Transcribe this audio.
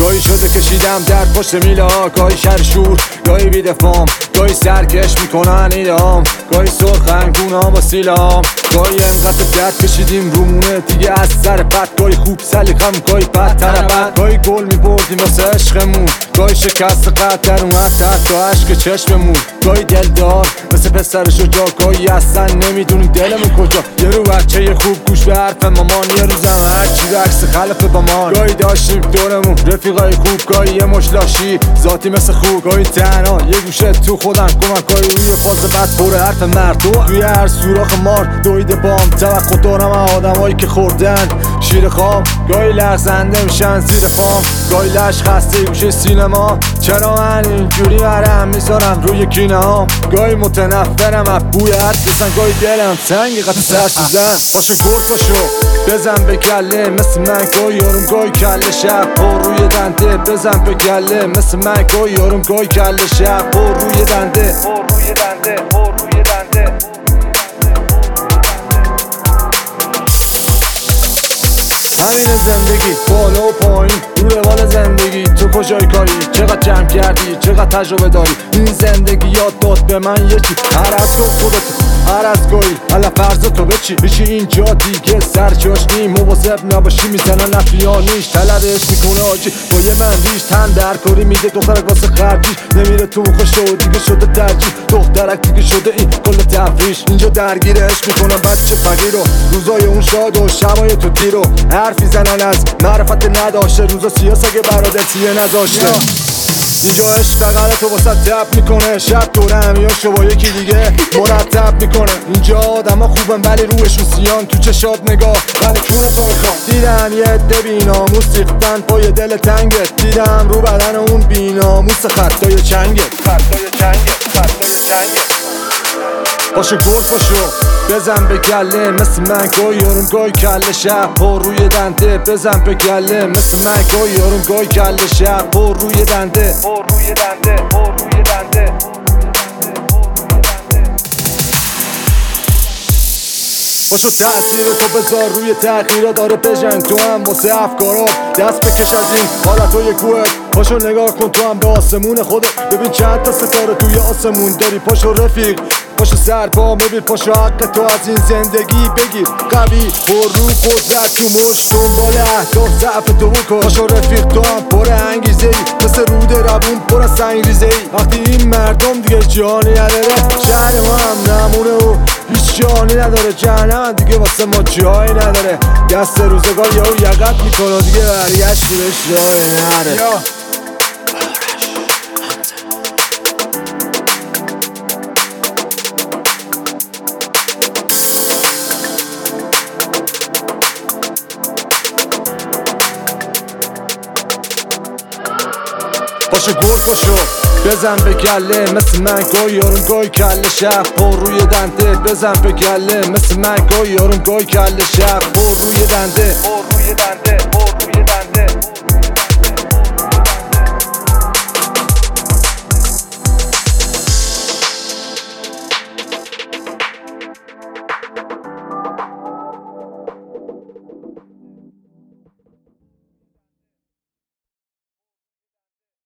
گاهی شده کشیدم در پشت میله ها، گاهی شرشور، گاهی بیدفام، گاهی سرکش میکنن ایدام، گاهی سرخنگونه ها با سیله ها، گاهی انقدر درد کشیدیم رومونه دیگه از سر پد، گاهی خوب سلیقم، گاهی بد طربت، گاهی گل میبردیم واسه عشقمون، گاهی شکست قدر اومد حتی عشق چشممون، گاهی دلدار مثل پسر شجاع، گاهی اصلا نمیدونی دلمون کجا، یه رو بچه خوب گوش به حرف مامان، یه روزم هرچی عکس خلف با مان، گاهی داشتیم دورمون رفیقای خوب، گاهی یه مشلاشی ذاتی مثل خوب، گاهی تنها یه گوشه تو خودم کمکای روی فاز بد پر حرف مرد، توی هر سوراخ مار دویده بام، توقع دارم آدمایی که خوردن شیر خام، گاهی لغزنده میشن زیر فام، گاهی لش خسته گوشه سینما، چرا من اینجوری برم میذارم روی کینه ها، گاهی متنفرم از بوی عطرسن، گاهی دلم تنگ قطع سر سوزن، باشو گرد باشو بزن به گله مثل من، گاهی یارم گاهی کله شب پر روی دنده، بزن به گله مثل من، گاهی یارم گاهی کله شب پر روی دنده، پر روی دنده، پر روی دنده. همین زندگی بالا و پایین رو روال زندگی، تو کجای کاری چقدر جمع کردی چقدر تجربه داری، این زندگی یاد داد به من یه چی، هر از گفت خودت هر از گاهی حالا فرض تو بچی میشی اینجا دیگه سرچاشنی، مواظب نباشی میزنن افیانیش، طلبش میکنه آجی با یه مندیش، تن در کاری میده دخترک واسه خرجیش، نمیره تو خوشه و دیگه شده ترجیح، دخترک دیگه شده این کل تفریش، اینجا درگیرش میکنم بچه فقیر رو، روزای اون شاد و شبای تو تیرو، حرفی زنن از معرفت نداشته، روزا سیاس اگه برادر سیه نذاشته، اینجا عشق بغل تو واسه تب میکنه، شب دوره همیاشو با یکی دیگه مرتب میکنه، اینجا آدم ها خوبن ولی روشون سیان، تو چشات نگاه ولی کونه تو میخوام، دیدم یه عده بیناموس ریختن پای دل تنگت، دیدم رو بدن اون بیناموس خطای چنگت، خطای چنگت، خطای چنگت، باشو گرد باشو بزن به گله مثل من، گاهی یارم گاهی کله شب پر روی دنده، بزن به گله مثل من، گاهی یارم گاهی کله شب پر روی دنده، پر روی دنده، پر روی دنده. باشو تأثیر تو بذار روی تغییرات، داره بجنگ تو هم واسه افکارات، دست بکش از این حالت و کوهت، پاشو نگاه کن تو هم به آسمون خودت، ببین چند تا ستاره توی آسمون داری، پاشو رفیق پاشو سر پا میبیر، پاشو حق تو از این زندگی بگیر، قوی پر رو قدرت تو مشت، دنبال اهداف ضعف تو بکن، پاشو رفیق تو هم پر انگیزه ای، مثل رود روون پر از سنگریزه ای، وقتی این مردم دیگه جانی نداره، شهر ما هم نمونه و هیچ جانی نداره، جهنم دیگه واسه ما جایی نداره، دست روزگار یهو یقت میکنه دیگه برگشتی بهش راهی نره. باشو گرد باشو بزن به گله مثل من، گاهی یارم گاهی کله شب پر روی دنده، بزن به گله مثل من، گاهی یارم گاهی کله شب پر روی دنده، پر روی دنده.